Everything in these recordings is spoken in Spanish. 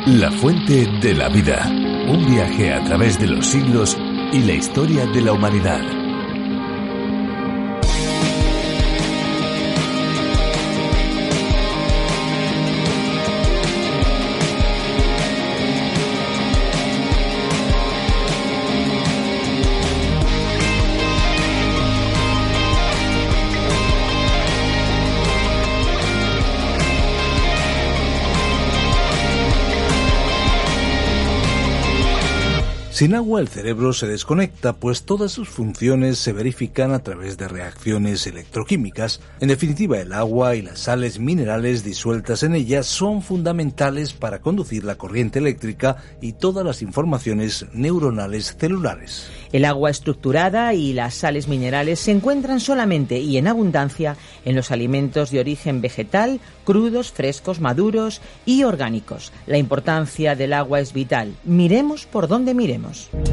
La fuente de la vida. Un viaje a través de los siglos y la historia de la humanidad. Sin agua el cerebro se desconecta, pues todas sus funciones se verifican a través de reacciones electroquímicas. En definitiva, el agua y las sales minerales disueltas en ella son fundamentales para conducir la corriente eléctrica y todas las informaciones neuronales celulares. El agua estructurada y las sales minerales se encuentran solamente y en abundancia en los alimentos de origen vegetal, crudos, frescos, maduros y orgánicos. La importancia del agua es vital. Miremos por donde miremos.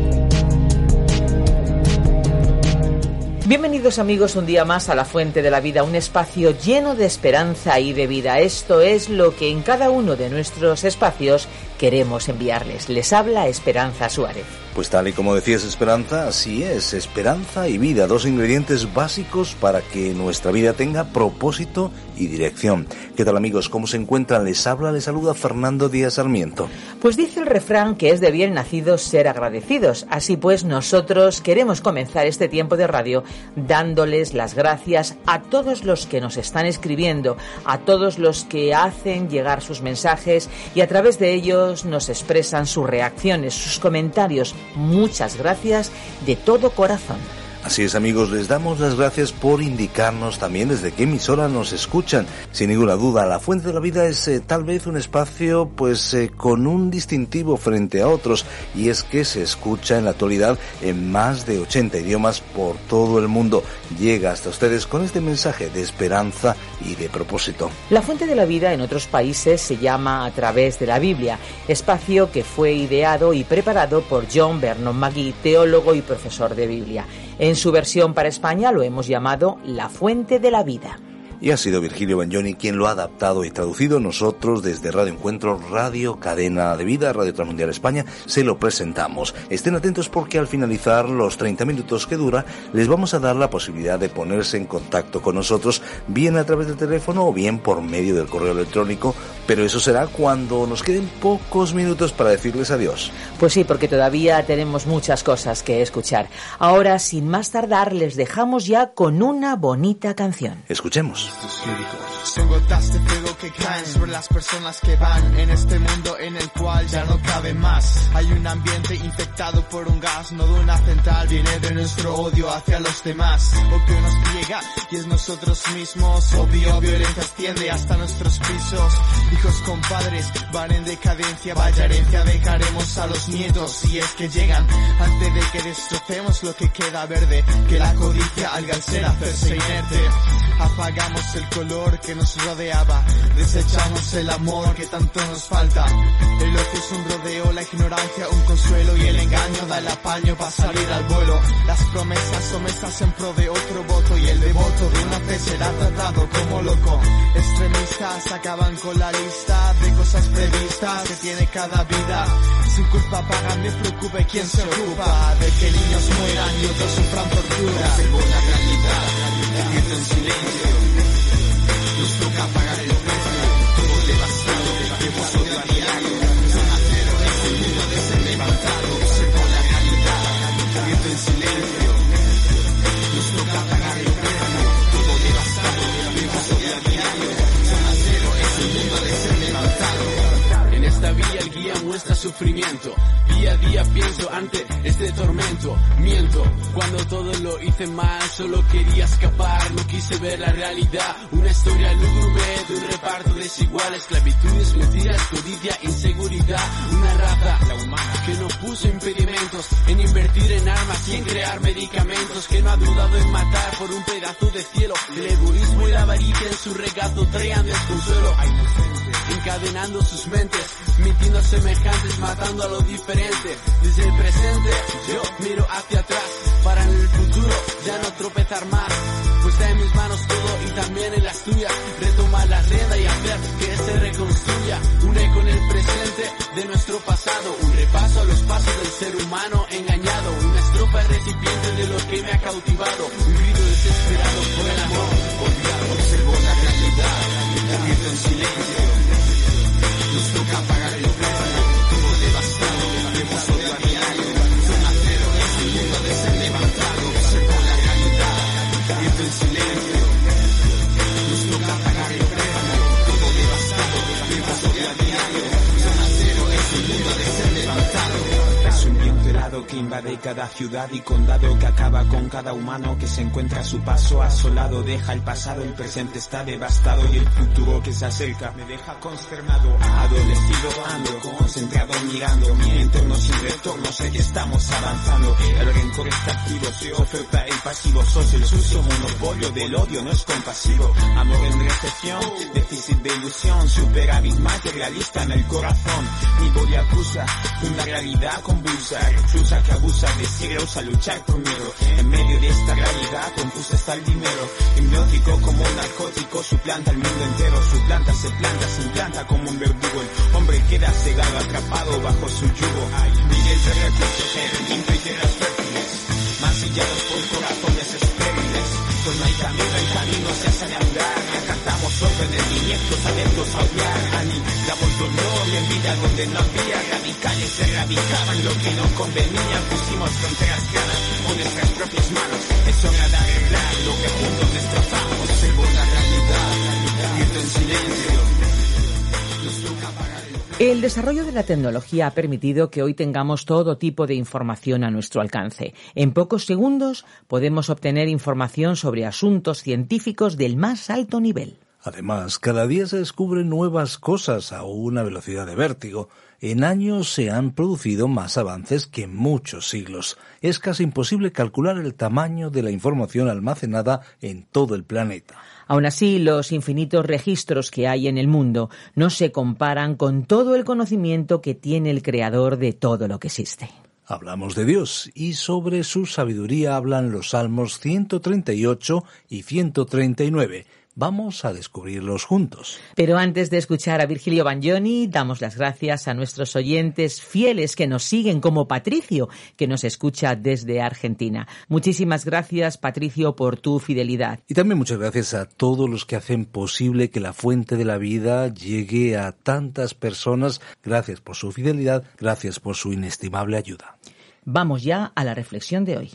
Bienvenidos amigos un día más a La Fuente de la Vida, un espacio lleno de esperanza y de vida. Esto es lo que en cada uno de nuestros espacios queremos enviarles. Les habla Esperanza Suárez. Pues tal y como decías, Esperanza, así es, esperanza y vida, dos ingredientes básicos para que nuestra vida tenga propósito y dirección. ¿Qué tal amigos? ¿Cómo se encuentran? Les saluda Fernando Díaz Sarmiento. Pues dice el refrán que es de bien nacidos ser agradecidos. Así pues, nosotros queremos comenzar este tiempo de radio dándoles las gracias a todos los que nos están escribiendo, a todos los que hacen llegar sus mensajes y a través de ellos nos expresan sus reacciones, sus comentarios. Muchas gracias de todo corazón. Así es amigos, les damos las gracias por indicarnos también desde qué emisora nos escuchan. Sin ninguna duda, La Fuente de la Vida es tal vez un espacio con un distintivo frente a otros, y es que se escucha en la actualidad en más de 80 idiomas por todo el mundo. Llega hasta ustedes con este mensaje de esperanza y de propósito. La Fuente de la Vida en otros países se llama A través de la Biblia, espacio que fue ideado y preparado por John Vernon McGee, teólogo y profesor de Biblia. En su versión para España lo hemos llamado La Fuente de la Vida. Y ha sido Virgilio Bagnoni quien lo ha adaptado y traducido. Nosotros desde Radio Encuentro, Radio Cadena de Vida, Radio Transmundial España, se lo presentamos. Estén atentos porque al finalizar los 30 minutos que dura, les vamos a dar la posibilidad de ponerse en contacto con nosotros, bien a través del teléfono o bien por medio del correo electrónico, pero eso será cuando nos queden pocos minutos para decirles adiós. Pues sí, porque todavía tenemos muchas cosas que escuchar. Ahora, sin más tardar, les dejamos ya con una bonita canción. Escuchemos. Son gotas de fuego que caen sobre las personas que van en este mundo en el cual ya no cabe más. Hay un ambiente infectado por un gas, no de una central, viene de nuestro odio hacia los demás. O que nos ciega y es nosotros mismos. Obvio, violencia asciende hasta nuestros pisos. Hijos con padres van en decadencia, vaya herencia dejaremos a los nietos. Y es que llegan antes de que destrocemos lo que queda verde, que la codicia al ser hacerse inerte. Apagamos el color que nos rodeaba, desechamos el amor que tanto nos falta. El ocio es un rodeo, la ignorancia un consuelo y el engaño da el apaño para salir al vuelo. Las promesas son mesas en pro de otro voto y el devoto de una fe será tratado como loco. Extremistas acaban con la lista de cosas previstas que tiene cada vida. Sin culpa pagan, me preocupe quién se ocupa de que niños mueran y otros sufran tortura. Según la realidad, el grito en silencio. Nos toca pagar el precio, todo devastado, llevamos odio a diario. Zona cero es el mundo de ser levantado, según la realidad, el grito en silencio. Nos toca pagar el precio, todo devastado, llevamos odio a diario. Zona cero es el mundo de ser levantado. En esta vía el guía muestra sufrimiento. Día a día pienso ante este tormento. Miento, cuando todo lo hice mal, solo quería escapar, no quise ver la realidad. Una historia lúgubre de un reparto desigual, esclavitudes, mentiras, codicia, inseguridad. Una raza, la humana, que no puso impedimentos en invertir en armas y en crear medicamentos, que no ha dudado en matar por un pedazo de cielo. El egoísmo y la avaricia en su regazo traían desconsuelo a inocentes, encadenando sus mentes, mintiendo a semejantes, matando a lo diferente. Desde el presente yo miro hacia atrás para en el futuro ya no tropezar más, pues está en mis manos todo y también en las tuyas. Retomar la rienda y hacer que se reconstruya historia, un eco en el presente de nuestro pasado, un repaso a los pasos del ser humano engañado, una estrofa recipiente de lo que me ha cautivado, un grito desesperado por el amor olvidado. Observo la realidad, el grito en silencio, nos toca pagar el precio, todo devastado, vemos odio a diario, zona cero es el mundo de ser levantado. Observo la realidad, el grito en silencio, nos toca pagar el precio, todo devastado, vemos odio a diario, zona cero es el mundo de ser levantado. Es un viento helado que invade cada ciudad y condado, que acaba con cada humano que se encuentra a su paso asolado. Deja el pasado, el presente está devastado y el futuro que se acerca me deja consternado. Adolecido ando, concentrado mirando mi entorno sin retorno, sé que estamos avanzando. El rencor está activo, se oferta el pasivo, sos el sucio monopolio del odio, no es compasivo. Amor en recepción, déficit de ilusión, superávit materialista en el corazón. Mi body acusa una realidad convulsa, reclusa que abusa de siglos a luchar por miedo. En medio de esta realidad confusa está el dinero, hipnótico como un narcótico, suplanta el mundo entero, su planta se planta, se implanta como un verdugo. El hombre queda cegado, atrapado bajo su yugo. Hay miles de recursos en trincheras fértiles, mancillados por corazones estériles. Pues no hay camino se hace de andar. Cantamos órdenes, directos, adeptos a odiar. Damos dolor y envidia donde no había. Radicales se radicaban lo que no convenía. Pusimos fronteras claras con nuestras propias manos. Es hora de arreglar lo que juntos destrozamos. Observo la realidad, grito en silencio. Nos toca pagar el... El desarrollo de la tecnología ha permitido que hoy tengamos todo tipo de información a nuestro alcance. En pocos segundos podemos obtener información sobre asuntos científicos del más alto nivel. Además, cada día se descubren nuevas cosas a una velocidad de vértigo. En años se han producido más avances que en muchos siglos. Es casi imposible calcular el tamaño de la información almacenada en todo el planeta. Aún así, los infinitos registros que hay en el mundo no se comparan con todo el conocimiento que tiene el creador de todo lo que existe. Hablamos de Dios y sobre su sabiduría hablan los Salmos 138 y 139. Vamos a descubrirlos juntos. Pero antes de escuchar a Virgilio Bagnoni, damos las gracias a nuestros oyentes fieles que nos siguen, como Patricio, que nos escucha desde Argentina. Muchísimas gracias, Patricio, por tu fidelidad. Y también muchas gracias a todos los que hacen posible que la fuente de la vida llegue a tantas personas. Gracias por su fidelidad, gracias por su inestimable ayuda. Vamos ya a la reflexión de hoy.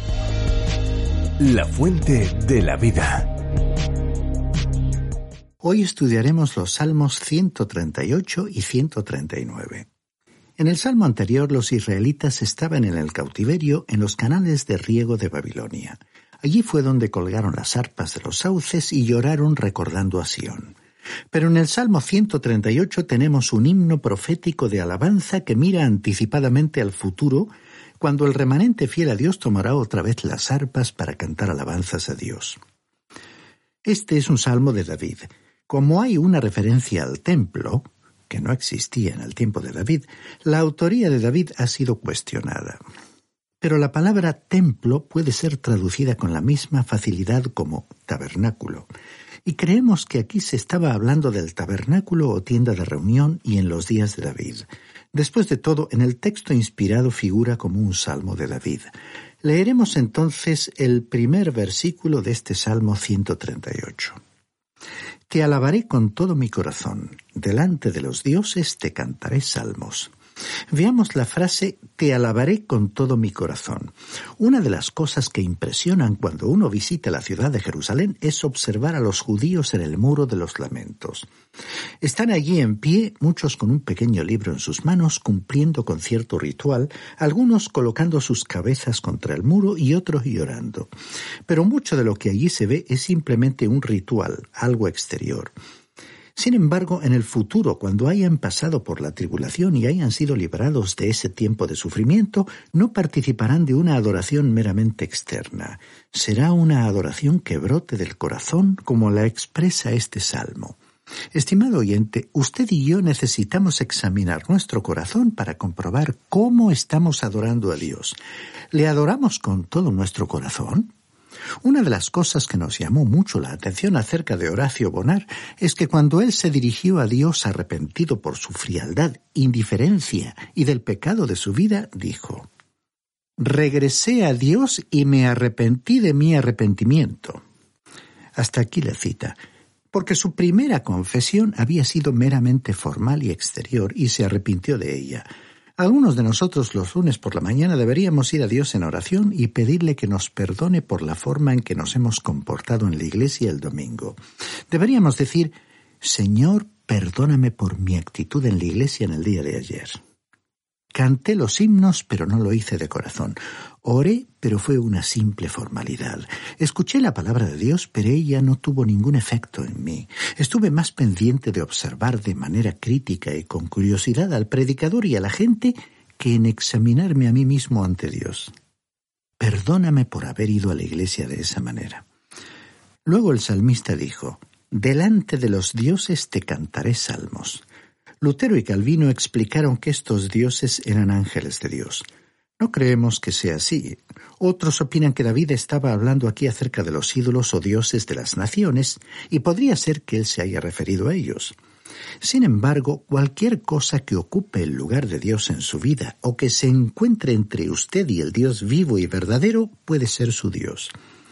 La fuente de la vida. Hoy estudiaremos los Salmos 138 y 139. En el salmo anterior, los israelitas estaban en el cautiverio en los canales de riego de Babilonia. Allí fue donde colgaron las arpas de los sauces y lloraron recordando a Sión. Pero en el Salmo 138 tenemos un himno profético de alabanza que mira anticipadamente al futuro, cuando el remanente fiel a Dios tomará otra vez las arpas para cantar alabanzas a Dios. Este es un salmo de David. Como hay una referencia al templo, que no existía en el tiempo de David, la autoría de David ha sido cuestionada. Pero la palabra templo puede ser traducida con la misma facilidad como tabernáculo, y creemos que aquí se estaba hablando del tabernáculo o tienda de reunión y en los días de David. Después de todo, en el texto inspirado figura como un salmo de David. Leeremos entonces el primer versículo de este Salmo 138. Te alabaré con todo mi corazón, delante de los dioses te cantaré salmos. Veamos la frase, te alabaré con todo mi corazón. Una de las cosas que impresionan cuando uno visita la ciudad de Jerusalén es observar a los judíos en el Muro de los Lamentos. Están allí en pie, muchos con un pequeño libro en sus manos, cumpliendo con cierto ritual, algunos colocando sus cabezas contra el muro y otros llorando. Pero mucho de lo que allí se ve es simplemente un ritual, algo exterior. Sin embargo, en el futuro, cuando hayan pasado por la tribulación y hayan sido liberados de ese tiempo de sufrimiento, no participarán de una adoración meramente externa. Será una adoración que brote del corazón, como la expresa este salmo. Estimado oyente, usted y yo necesitamos examinar nuestro corazón para comprobar cómo estamos adorando a Dios. ¿Le adoramos con todo nuestro corazón? Una de las cosas que nos llamó mucho la atención acerca de Horacio Bonar es que cuando él se dirigió a Dios arrepentido por su frialdad, indiferencia y del pecado de su vida, dijo: «Regresé a Dios y me arrepentí de mi arrepentimiento». Hasta aquí la cita, porque su primera confesión había sido meramente formal y exterior y se arrepintió de ella. Algunos de nosotros los lunes por la mañana deberíamos ir a Dios en oración y pedirle que nos perdone por la forma en que nos hemos comportado en la iglesia el domingo. Deberíamos decir: «Señor, perdóname por mi actitud en la iglesia en el día de ayer. Canté los himnos, pero no lo hice de corazón. Oré, pero fue una simple formalidad. Escuché la palabra de Dios, pero ella no tuvo ningún efecto en mí. Estuve más pendiente de observar de manera crítica y con curiosidad al predicador y a la gente que en examinarme a mí mismo ante Dios. Perdóname por haber ido a la iglesia de esa manera». Luego el salmista dijo: «Delante de los dioses te cantaré salmos». Lutero y Calvino explicaron que estos dioses eran ángeles de Dios. No creemos que sea así. Otros opinan que David estaba hablando aquí acerca de los ídolos o dioses de las naciones, y podría ser que él se haya referido a ellos. Sin embargo, cualquier cosa que ocupe el lugar de Dios en su vida o que se encuentre entre usted y el Dios vivo y verdadero puede ser su Dios.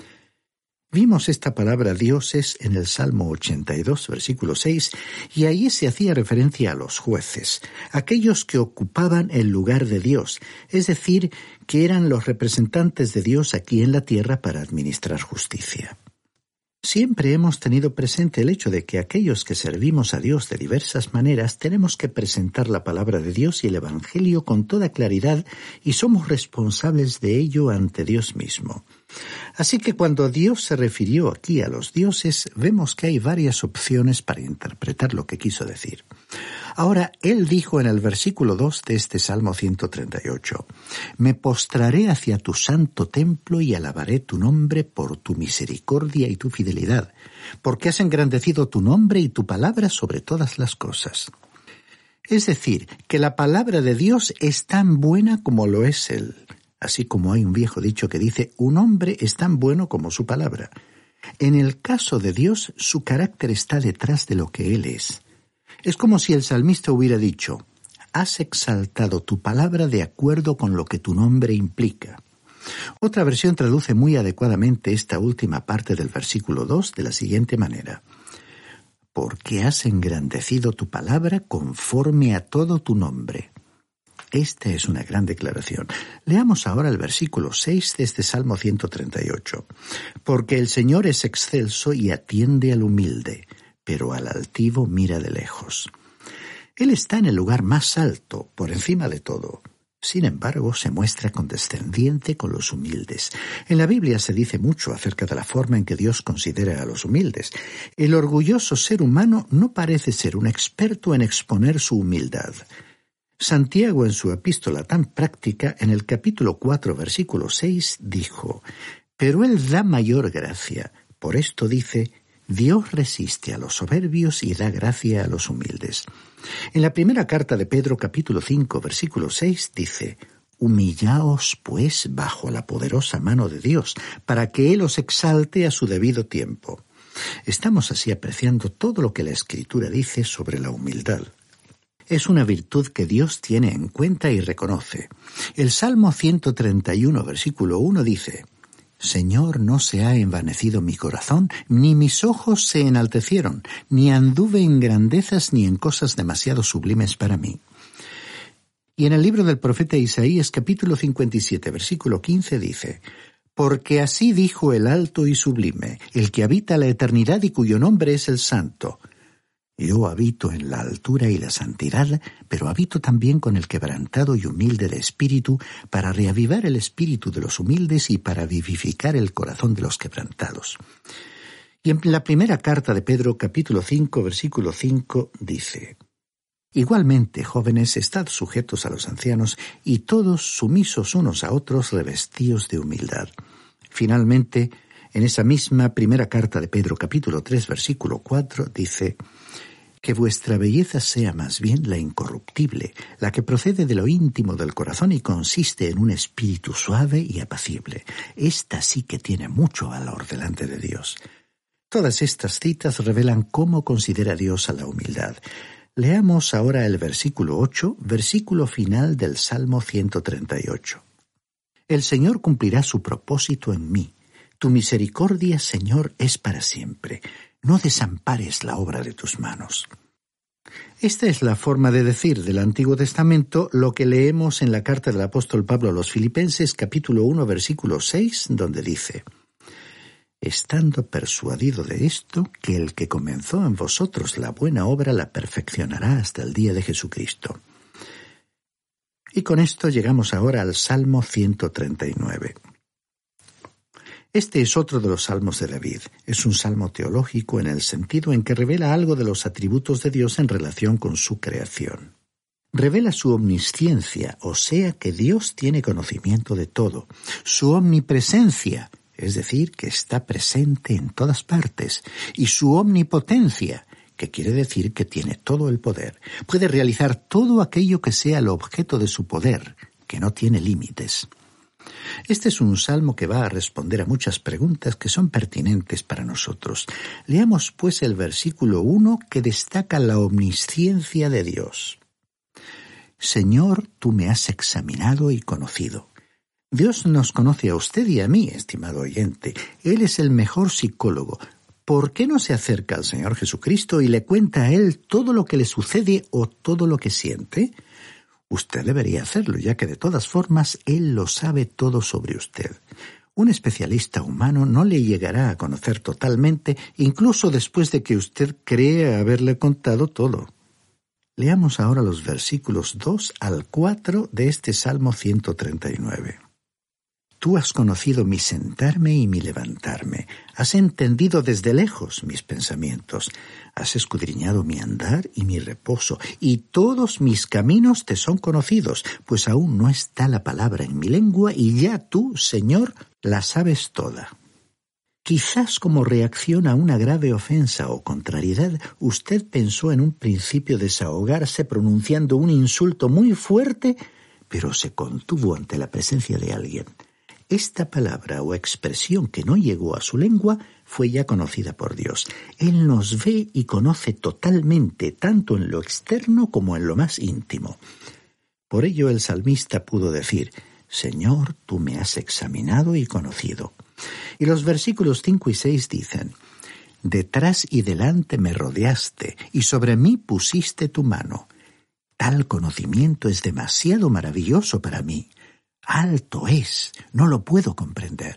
Vimos esta palabra dioses en el Salmo 82, versículo 6, y ahí se hacía referencia a los jueces, aquellos que ocupaban el lugar de Dios, es decir, que eran los representantes de Dios aquí en la tierra para administrar justicia. Siempre hemos tenido presente el hecho de que aquellos que servimos a Dios de diversas maneras tenemos que presentar la palabra de Dios y el Evangelio con toda claridad y somos responsables de ello ante Dios mismo. Así que cuando Dios se refirió aquí a los dioses, vemos que hay varias opciones para interpretar lo que quiso decir. Ahora, Él dijo en el versículo 2 de este Salmo 138, «Me postraré hacia tu santo templo y alabaré tu nombre por tu misericordia y tu fidelidad, porque has engrandecido tu nombre y tu palabra sobre todas las cosas». Es decir, que la palabra de Dios es tan buena como lo es Él. Así como hay un viejo dicho que dice, un hombre es tan bueno como su palabra. En el caso de Dios, su carácter está detrás de lo que Él es. Es como si el salmista hubiera dicho, has exaltado tu palabra de acuerdo con lo que tu nombre implica. Otra versión traduce muy adecuadamente esta última parte del versículo 2 de la siguiente manera. Porque has engrandecido tu palabra conforme a todo tu nombre. Esta es una gran declaración. Leamos ahora el versículo 6 de este Salmo 138. Porque el Señor es excelso y atiende al humilde, pero al altivo mira de lejos. Él está en el lugar más alto, por encima de todo. Sin embargo, se muestra condescendiente con los humildes. En la Biblia se dice mucho acerca de la forma en que Dios considera a los humildes. El orgulloso ser humano no parece ser un experto en exponer su humildad. Santiago, en su epístola tan práctica, en el capítulo 4, versículo 6, dijo, «Pero Él da mayor gracia. Por esto dice, Dios resiste a los soberbios y da gracia a los humildes». En la primera carta de Pedro, capítulo 5, versículo 6, dice, «Humillaos, pues, bajo la poderosa mano de Dios, para que Él os exalte a su debido tiempo». Estamos así apreciando todo lo que la Escritura dice sobre la humildad. Es una virtud que Dios tiene en cuenta y reconoce. El Salmo 131, versículo 1 dice, «Señor, no se ha envanecido mi corazón, ni mis ojos se enaltecieron, ni anduve en grandezas ni en cosas demasiado sublimes para mí». Y en el libro del profeta Isaías, capítulo 57, versículo 15 dice, «Porque así dijo el alto y sublime, el que habita la eternidad y cuyo nombre es el Santo». Yo habito en la altura y la santidad, pero habito también con el quebrantado y humilde de espíritu, para reavivar el espíritu de los humildes y para vivificar el corazón de los quebrantados. Y en la primera carta de Pedro, capítulo 5, versículo 5, dice, «Igualmente, jóvenes, estad sujetos a los ancianos, y todos sumisos unos a otros, revestidos de humildad». Finalmente, en esa misma primera carta de Pedro, capítulo 3, versículo 4, dice, Que vuestra belleza sea más bien la incorruptible, la que procede de lo íntimo del corazón y consiste en un espíritu suave y apacible. Esta sí que tiene mucho valor delante de Dios. Todas estas citas revelan cómo considera Dios a la humildad. Leamos ahora el versículo 8, versículo final del Salmo 138. El Señor cumplirá su propósito en mí. Tu misericordia, Señor, es para siempre. No desampares la obra de tus manos. Esta es la forma de decir del Antiguo Testamento lo que leemos en la carta del apóstol Pablo a los Filipenses, capítulo 1, versículo 6, donde dice: estando persuadido de esto, que el que comenzó en vosotros la buena obra la perfeccionará hasta el día de Jesucristo. Y con esto llegamos ahora al Salmo 139. Este es otro de los salmos de David. Es un salmo teológico en el sentido en que revela algo de los atributos de Dios en relación con su creación. Revela su omnisciencia, o sea que Dios tiene conocimiento de todo. Su omnipresencia, es decir, que está presente en todas partes. Y su omnipotencia, que quiere decir que tiene todo el poder. Puede realizar todo aquello que sea el objeto de su poder, que no tiene límites. Este es un salmo que va a responder a muchas preguntas que son pertinentes para nosotros. Leamos pues el versículo 1 que destaca la omnisciencia de Dios. Señor, tú me has examinado y conocido. Dios nos conoce a usted y a mí, estimado oyente. Él es el mejor psicólogo. ¿Por qué no se acerca al Señor Jesucristo y le cuenta a Él todo lo que le sucede o todo lo que siente? Usted debería hacerlo, ya que de todas formas Él lo sabe todo sobre usted. Un especialista humano no le llegará a conocer totalmente, incluso después de que usted cree haberle contado todo. Leamos ahora los versículos 2 al 4 de este Salmo 139. Tú has conocido mi sentarme y mi levantarme. Has entendido desde lejos mis pensamientos. Has escudriñado mi andar y mi reposo, y todos mis caminos te son conocidos, pues aún no está la palabra en mi lengua, y ya tú, Señor, la sabes toda. Quizás como reacción a una grave ofensa o contrariedad, usted pensó en un principio desahogarse pronunciando un insulto muy fuerte, pero se contuvo ante la presencia de alguien. Esta palabra o expresión que no llegó a su lengua fue ya conocida por Dios. Él nos ve y conoce totalmente, tanto en lo externo como en lo más íntimo. Por ello el salmista pudo decir: Señor, tú me has examinado y conocido. Y los versículos 5 y 6 dicen: detrás y delante me rodeaste, y sobre mí pusiste tu mano. Tal conocimiento es demasiado maravilloso para mí. Alto es, no lo puedo comprender.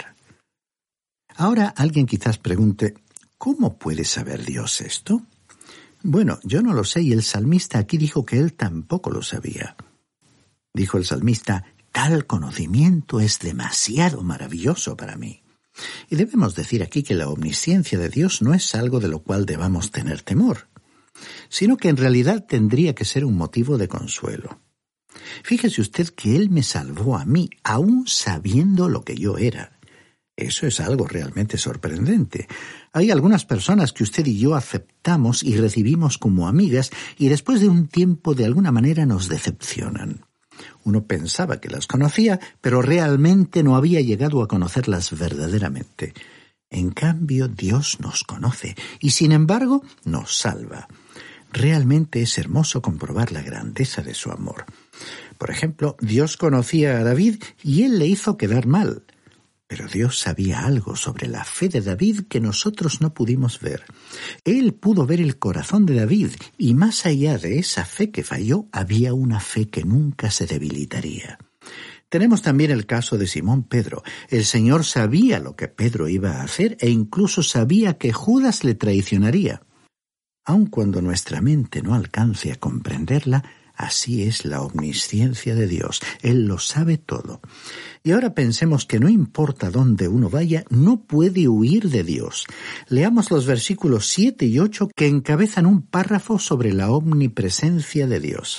Ahora alguien quizás pregunte: ¿cómo puede saber Dios esto? Bueno, yo no lo sé, y el salmista aquí dijo que él tampoco lo sabía. Dijo el salmista: tal conocimiento es demasiado maravilloso para mí. Y debemos decir aquí que la omnisciencia de Dios no es algo de lo cual debamos tener temor, sino que en realidad tendría que ser un motivo de consuelo. Fíjese usted que Él me salvó a mí, aún sabiendo lo que yo era. Eso es algo realmente sorprendente. Hay algunas personas que usted y yo aceptamos y recibimos como amigas, y después de un tiempo de alguna manera nos decepcionan. Uno pensaba que las conocía, pero realmente no había llegado a conocerlas verdaderamente. En cambio, Dios nos conoce y, sin embargo, nos salva. Realmente es hermoso comprobar la grandeza de su amor. Por ejemplo, Dios conocía a David y él le hizo quedar mal. Pero Dios sabía algo sobre la fe de David que nosotros no pudimos ver. Él pudo ver el corazón de David, y más allá de esa fe que falló, había una fe que nunca se debilitaría. Tenemos también el caso de Simón Pedro. El Señor sabía lo que Pedro iba a hacer e incluso sabía que Judas le traicionaría. Aun cuando nuestra mente no alcance a comprenderla, así es la omnisciencia de Dios. Él lo sabe todo. Y ahora pensemos que no importa dónde uno vaya, no puede huir de Dios. Leamos los versículos 7 y 8 que encabezan un párrafo sobre la omnipresencia de Dios.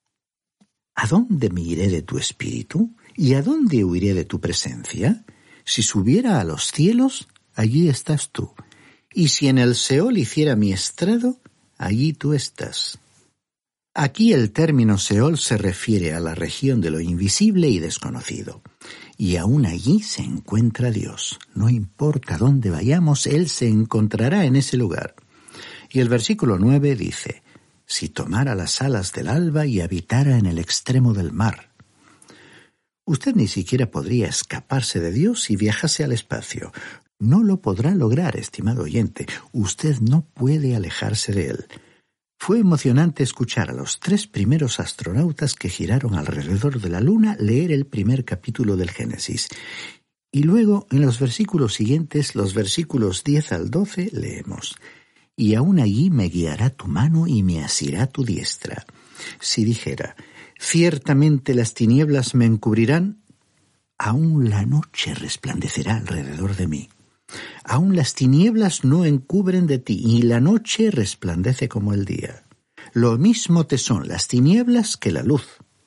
¿A dónde me iré de tu espíritu? ¿Y a dónde huiré de tu presencia? Si subiera a los cielos, allí estás tú. Y si en el Seol hiciera mi estrado, allí tú estás. Aquí el término Seol se refiere a la región de lo invisible y desconocido. Y aún allí se encuentra Dios. No importa dónde vayamos, Él se encontrará en ese lugar. Y el versículo 9 dice: si tomara las alas del alba y habitara en el extremo del mar. Usted ni siquiera podría escaparse de Dios si viajase al espacio. No lo podrá lograr, estimado oyente. Usted no puede alejarse de Él. Fue emocionante escuchar a los 3 primeros astronautas que giraron alrededor de la Luna leer el primer capítulo del Génesis. Y luego, en los versículos siguientes, los versículos 10 al 12, leemos: y aún allí me guiará tu mano y me asirá tu diestra. Si dijera: ciertamente las tinieblas me encubrirán, aún la noche resplandecerá alrededor de mí. Aún las tinieblas no encubren de ti, y la noche resplandece como el día. Lo mismo te son las tinieblas que la luz.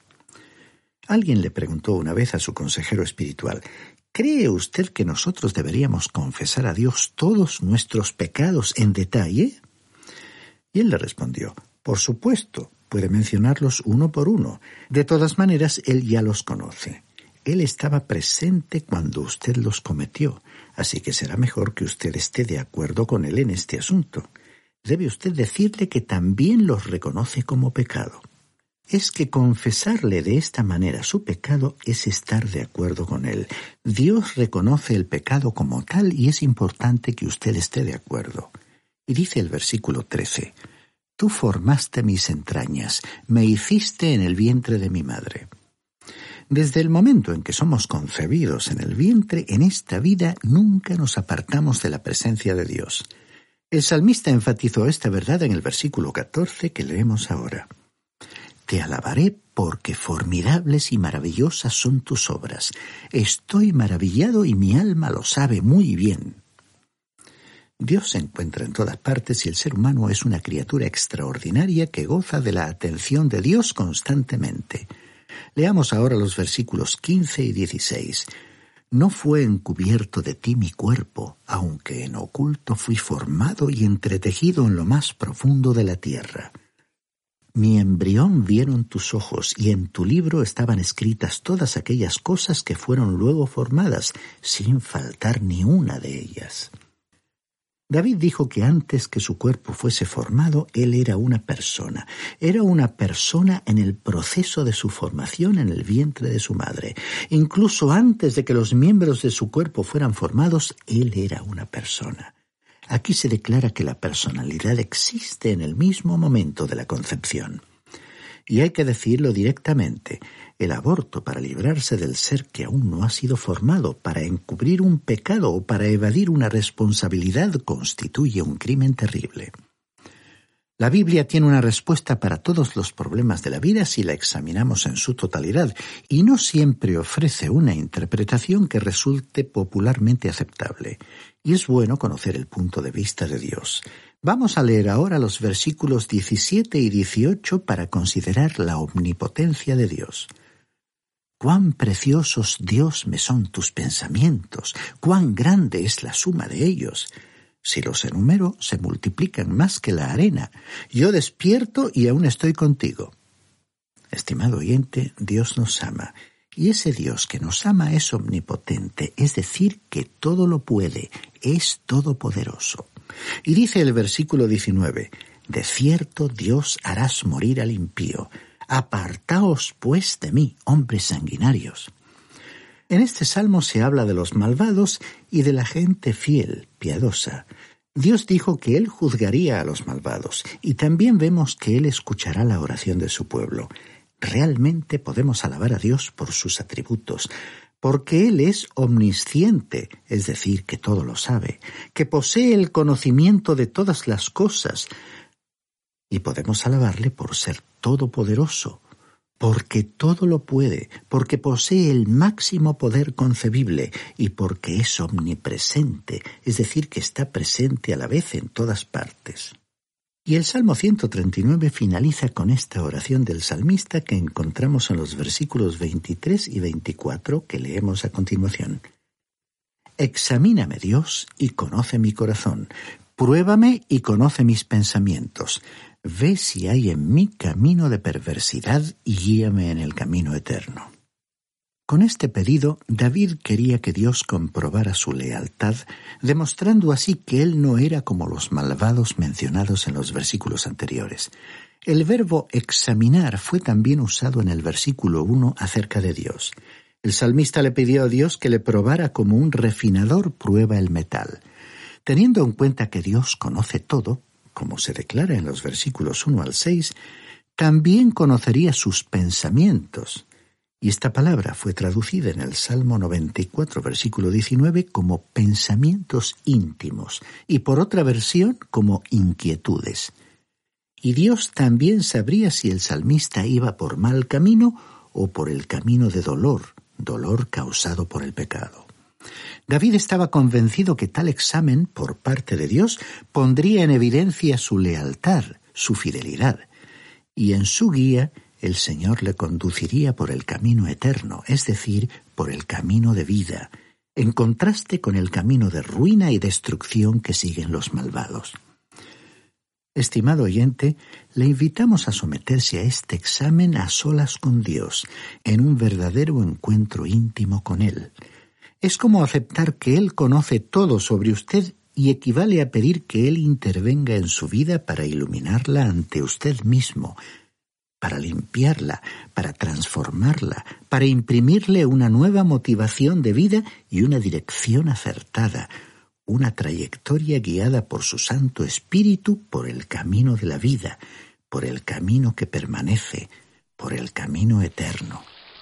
Alguien le preguntó una vez a su consejero espiritual: ¿cree usted que nosotros deberíamos confesar a Dios todos nuestros pecados en detalle? Y él le respondió: por supuesto, puede mencionarlos uno por uno. De todas maneras, Él ya los conoce. Él estaba presente cuando usted los cometió, así que será mejor que usted esté de acuerdo con Él en este asunto. Debe usted decirle que también los reconoce como pecado. Es que confesarle de esta manera su pecado es estar de acuerdo con Él. Dios reconoce el pecado como tal y es importante que usted esté de acuerdo. Y dice el versículo 13: tú formaste mis entrañas, me hiciste en el vientre de mi madre. Desde el momento en que somos concebidos en el vientre, en esta vida nunca nos apartamos de la presencia de Dios. El salmista enfatizó esta verdad en el versículo 14 que leemos ahora. Te alabaré porque formidables y maravillosas son tus obras. Estoy maravillado y mi alma lo sabe muy bien. Dios se encuentra en todas partes y el ser humano es una criatura extraordinaria que goza de la atención de Dios constantemente. Leamos ahora los versículos 15 y 16. No fue encubierto de ti mi cuerpo, aunque en oculto fui formado y entretejido en lo más profundo de la tierra. Mi embrión vieron tus ojos, y en tu libro estaban escritas todas aquellas cosas que fueron luego formadas, sin faltar ni una de ellas. David dijo que antes que su cuerpo fuese formado, él era una persona. Era una persona en el proceso de su formación en el vientre de su madre. Incluso antes de que los miembros de su cuerpo fueran formados, él era una persona. Aquí se declara que la personalidad existe en el mismo momento de la concepción. Y hay que decirlo directamente, el aborto para librarse del ser que aún no ha sido formado, para encubrir un pecado o para evadir una responsabilidad constituye un crimen terrible. La Biblia tiene una respuesta para todos los problemas de la vida si la examinamos en su totalidad, y no siempre ofrece una interpretación que resulte popularmente aceptable. Y es bueno conocer el punto de vista de Dios. Vamos a leer ahora los versículos 17 y 18 para considerar la omnipotencia de Dios. Cuán preciosos, Dios, me son tus pensamientos, cuán grande es la suma de ellos. Si los enumero, se multiplican más que la arena. Yo despierto y aún estoy contigo. Estimado oyente, Dios nos ama. Y ese Dios que nos ama es omnipotente, es decir, que todo lo puede, es todopoderoso. Y dice el versículo 19, de cierto Dios harás morir al impío. Apartaos pues de mí, hombres sanguinarios. En este salmo se habla de los malvados y de la gente fiel, piadosa. Dios dijo que Él juzgaría a los malvados, y también vemos que Él escuchará la oración de su pueblo. Realmente podemos alabar a Dios por sus atributos, porque Él es omnisciente, es decir, que todo lo sabe, que posee el conocimiento de todas las cosas, y podemos alabarle por ser todopoderoso, porque todo lo puede, porque posee el máximo poder concebible y porque es omnipresente, es decir, que está presente a la vez en todas partes. Y el Salmo 139 finaliza con esta oración del salmista que encontramos en los versículos 23 y 24 que leemos a continuación. Examíname, Dios, y conoce mi corazón. Pruébame y conoce mis pensamientos. Ve si hay en mí camino de perversidad y guíame en el camino eterno. Con este pedido, David quería que Dios comprobara su lealtad, demostrando así que él no era como los malvados mencionados en los versículos anteriores. El verbo examinar fue también usado en el versículo 1 acerca de Dios. El salmista le pidió a Dios que le probara como un refinador prueba el metal. Teniendo en cuenta que Dios conoce todo, como se declara en los versículos 1 al 6, también conocería sus pensamientos. Y esta palabra fue traducida en el Salmo 94, versículo 19, como pensamientos íntimos, y por otra versión como inquietudes. Y Dios también sabría si el salmista iba por mal camino o por el camino de dolor causado por el pecado. David estaba convencido que tal examen por parte de Dios pondría en evidencia su lealtad, su fidelidad, y en su guía el Señor le conduciría por el camino eterno, es decir, por el camino de vida, en contraste con el camino de ruina y destrucción que siguen los malvados. Estimado oyente, le invitamos a someterse a este examen a solas con Dios, en un verdadero encuentro íntimo con Él. Es como aceptar que Él conoce todo sobre usted y equivale a pedir que Él intervenga en su vida para iluminarla ante usted mismo, para limpiarla, para transformarla, para imprimirle una nueva motivación de vida y una dirección acertada, una trayectoria guiada por su Santo Espíritu por el camino de la vida, por el camino que permanece, por el camino eterno.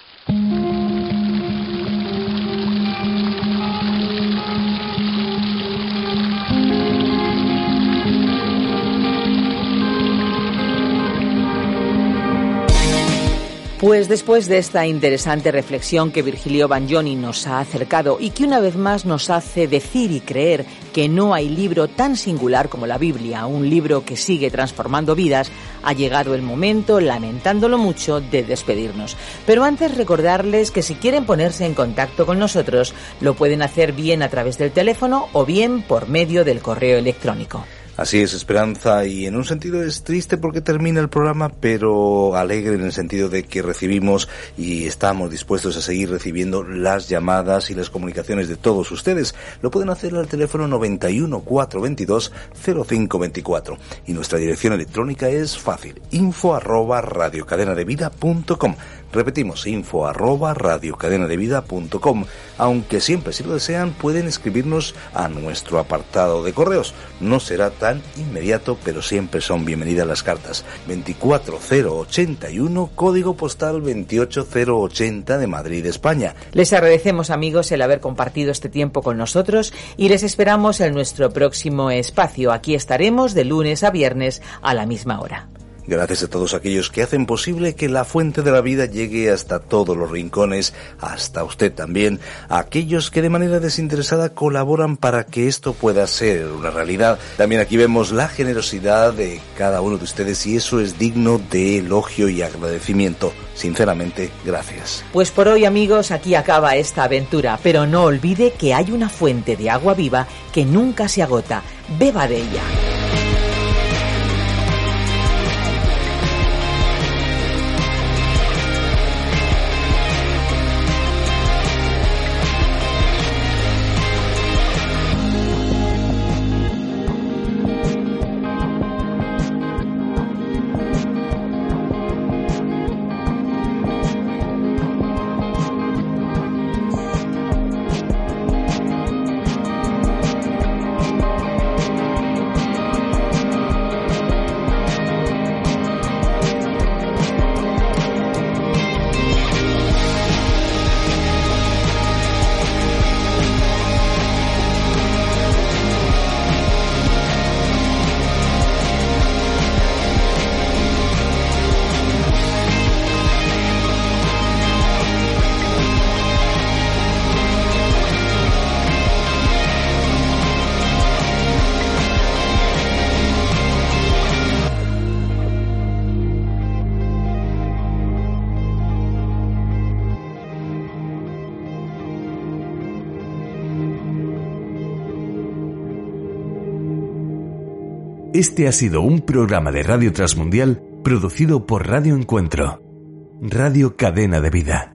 Pues después de esta interesante reflexión que Virgilio Bagnoni nos ha acercado y que una vez más nos hace decir y creer que no hay libro tan singular como la Biblia, un libro que sigue transformando vidas, ha llegado el momento, lamentándolo mucho, de despedirnos. Pero antes recordarles que si quieren ponerse en contacto con nosotros, lo pueden hacer bien a través del teléfono o bien por medio del correo electrónico. Así es, Esperanza, y en un sentido es triste porque termina el programa, pero alegre en el sentido de que recibimos y estamos dispuestos a seguir recibiendo las llamadas y las comunicaciones de todos ustedes. Lo pueden hacer al teléfono 91 422 0524 y nuestra dirección electrónica es fácil, info@radiocadenadevida.com. Repetimos, info@radiocadenadevida.com, aunque siempre, si lo desean, pueden escribirnos a nuestro apartado de correos. No será tan inmediato, pero siempre son bienvenidas las cartas. 24081, código postal 28080 de Madrid, España. Les agradecemos, amigos, el haber compartido este tiempo con nosotros y les esperamos en nuestro próximo espacio. Aquí estaremos de lunes a viernes a la misma hora. Gracias a todos aquellos que hacen posible que la fuente de la vida llegue hasta todos los rincones, hasta usted también, a aquellos que de manera desinteresada colaboran para que esto pueda ser una realidad. También aquí vemos la generosidad de cada uno de ustedes y eso es digno de elogio y agradecimiento. Sinceramente, gracias. Pues por hoy, amigos, aquí acaba esta aventura, pero no olvide que hay una fuente de agua viva que nunca se agota. Beba de ella. Este ha sido un programa de Radio Transmundial producido por Radio Encuentro, Radio Cadena de Vida.